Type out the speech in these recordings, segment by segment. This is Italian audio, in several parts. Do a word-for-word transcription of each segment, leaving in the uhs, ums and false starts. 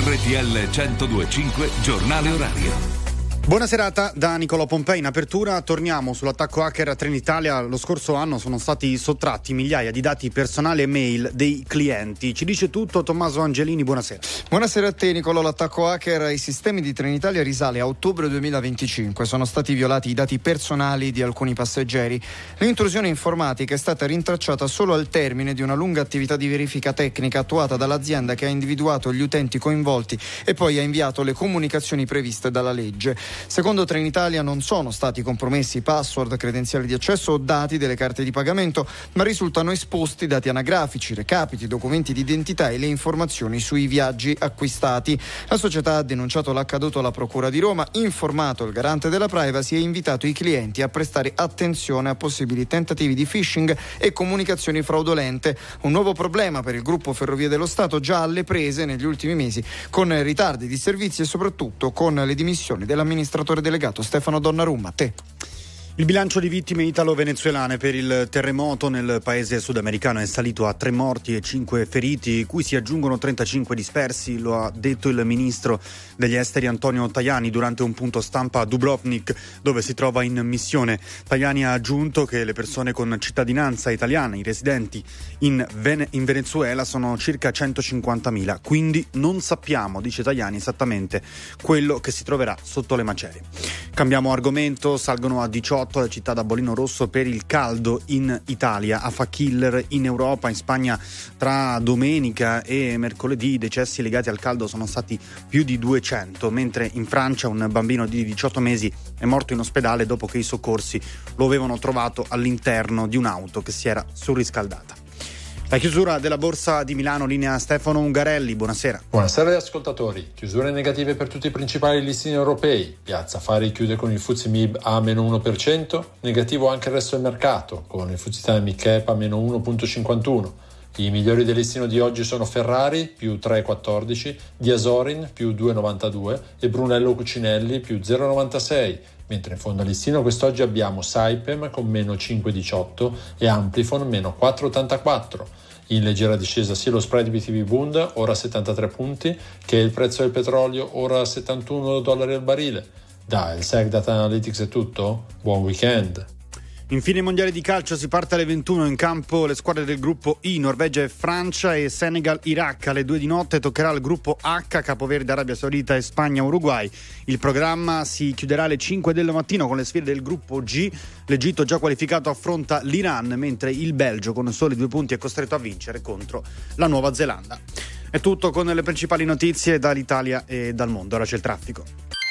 R T L centodue e cinque giornale orario. Buona serata da Nicolò Pompei. In apertura torniamo sull'attacco hacker a Trenitalia. Lo scorso anno sono stati sottratti migliaia di dati personali e mail dei clienti. Ci dice tutto Tommaso Angelini, buonasera. Buonasera a te Nicolò. L'attacco hacker ai sistemi di Trenitalia risale a ottobre duemilaventicinque. Sono stati violati i dati personali di alcuni passeggeri. L'intrusione informatica è stata rintracciata solo al termine di una lunga attività di verifica tecnica attuata dall'azienda che ha individuato gli utenti coinvolti e poi ha inviato le comunicazioni previste dalla legge. Secondo Trenitalia non sono stati compromessi password, credenziali di accesso o dati delle carte di pagamento, ma risultano esposti dati anagrafici, recapiti, documenti di identità e le informazioni sui viaggi acquistati. La società ha denunciato l'accaduto alla Procura di Roma, informato il garante della privacy e invitato i clienti a prestare attenzione a possibili tentativi di phishing e comunicazioni fraudolente. Un nuovo problema per il gruppo Ferrovie dello Stato, già alle prese negli ultimi mesi con ritardi di servizi e soprattutto con le dimissioni dell'amministratore delegato Stefano Donnarumma. A te. Il bilancio di vittime italo-venezuelane per il terremoto nel paese sudamericano è salito a tre morti e cinque feriti, cui si aggiungono trentacinque dispersi, lo ha detto il ministro degli esteri Antonio Tajani durante un punto stampa a Dubrovnik, dove si trova in missione. Tajani ha aggiunto che le persone con cittadinanza italiana, i residenti in, Ven- in Venezuela, sono circa centocinquantamila, quindi non sappiamo, dice Tajani, esattamente quello che si troverà sotto le macerie. Cambiamo argomento, salgono a diciotto la città da bollino rosso per il caldo in Italia. A fa killer in Europa. In Spagna tra domenica e mercoledì i decessi legati al caldo sono stati più di duecento, mentre in Francia un bambino di diciotto mesi è morto in ospedale dopo che i soccorsi lo avevano trovato all'interno di un'auto che si era surriscaldata. La chiusura della borsa di Milano, linea Stefano Ungarelli, buonasera. Buonasera agli ascoltatori. Chiusure negative per tutti i principali listini europei. Piazza Affari chiude con il F T S E M I B a meno uno per cento, negativo anche il resto del mercato, con il F T S E Italia Mid Cap a meno uno virgola cinquantuno. I migliori del listino di oggi sono Ferrari più tre virgola quattordici, Diasorin più due virgola novantadue e Brunello Cucinelli più zero virgola novantasei. Mentre in fondo al listino quest'oggi abbiamo Saipem con meno cinque virgola diciotto e Amplifon meno quattro virgola ottantaquattro. In leggera discesa sia lo spread B T V Bund, ora a settantatré punti, che il prezzo del petrolio, ora a settantuno dollari al barile. Da il S E C Data Analytics è tutto, buon weekend. Infine i mondiali di calcio, si parte alle ventuno, in campo le squadre del gruppo I, Norvegia e Francia, e Senegal-Iraq. Alle due di notte toccherà al gruppo H, Capoverde, Arabia Saudita e Spagna-Uruguay. Il programma si chiuderà alle cinque del mattino con le sfide del gruppo G. L'Egitto, già qualificato, affronta l'Iran, mentre il Belgio con soli due punti è costretto a vincere contro la Nuova Zelanda. È tutto con le principali notizie dall'Italia e dal mondo. Ora c'è il traffico.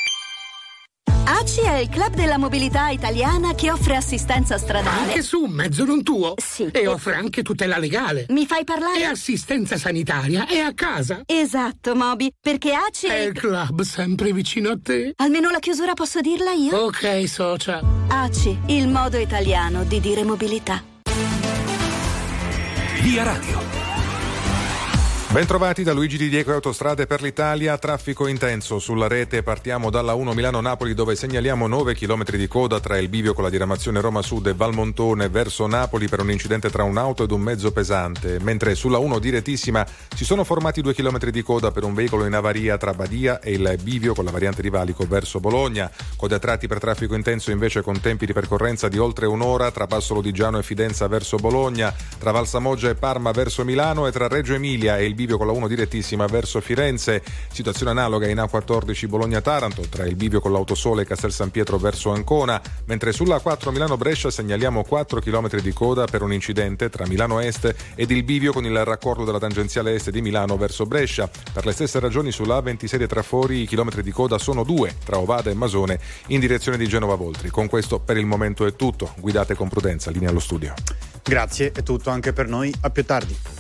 A C I è il club della mobilità italiana che offre assistenza stradale. Anche su un mezzo non tuo? Sì. E offre anche tutela legale. Mi fai parlare? E assistenza sanitaria è a casa. Esatto, Moby, perché A C I è il club sempre vicino a te. Almeno la chiusura posso dirla io? Ok, socia. A C I, il modo italiano di dire mobilità. Via Radio. Bentrovati da Luigi Di Diego e Autostrade per l'Italia. Traffico intenso sulla rete. Partiamo dalla uno Milano-Napoli, dove segnaliamo nove chilometri di coda tra il bivio con la diramazione Roma Sud e Valmontone verso Napoli per un incidente tra un'auto ed un mezzo pesante, mentre sulla uno direttissima si sono formati due chilometri di coda per un veicolo in avaria tra Badia e il bivio con la variante di Valico verso Bologna. Code a tratti per traffico intenso invece con tempi di percorrenza di oltre un'ora tra Passo Lodigiano e Fidenza verso Bologna, tra Valsamoggia e Parma verso Milano e tra Reggio Emilia e il bivio con la uno direttissima verso Firenze. Situazione analoga in A quattordici Bologna-Taranto tra il bivio con l'Autosole e Castel San Pietro verso Ancona, mentre sulla A quattro Milano-Brescia segnaliamo quattro chilometri di coda per un incidente tra Milano Est ed il bivio con il raccordo della tangenziale est di Milano verso Brescia. Per le stesse ragioni sulla A ventisei Trafori i chilometri di coda sono due tra Ovada e Masone in direzione di Genova Voltri. Con questo per il momento è tutto. Guidate con prudenza. Linea allo studio. Grazie, è tutto anche per noi. A più tardi.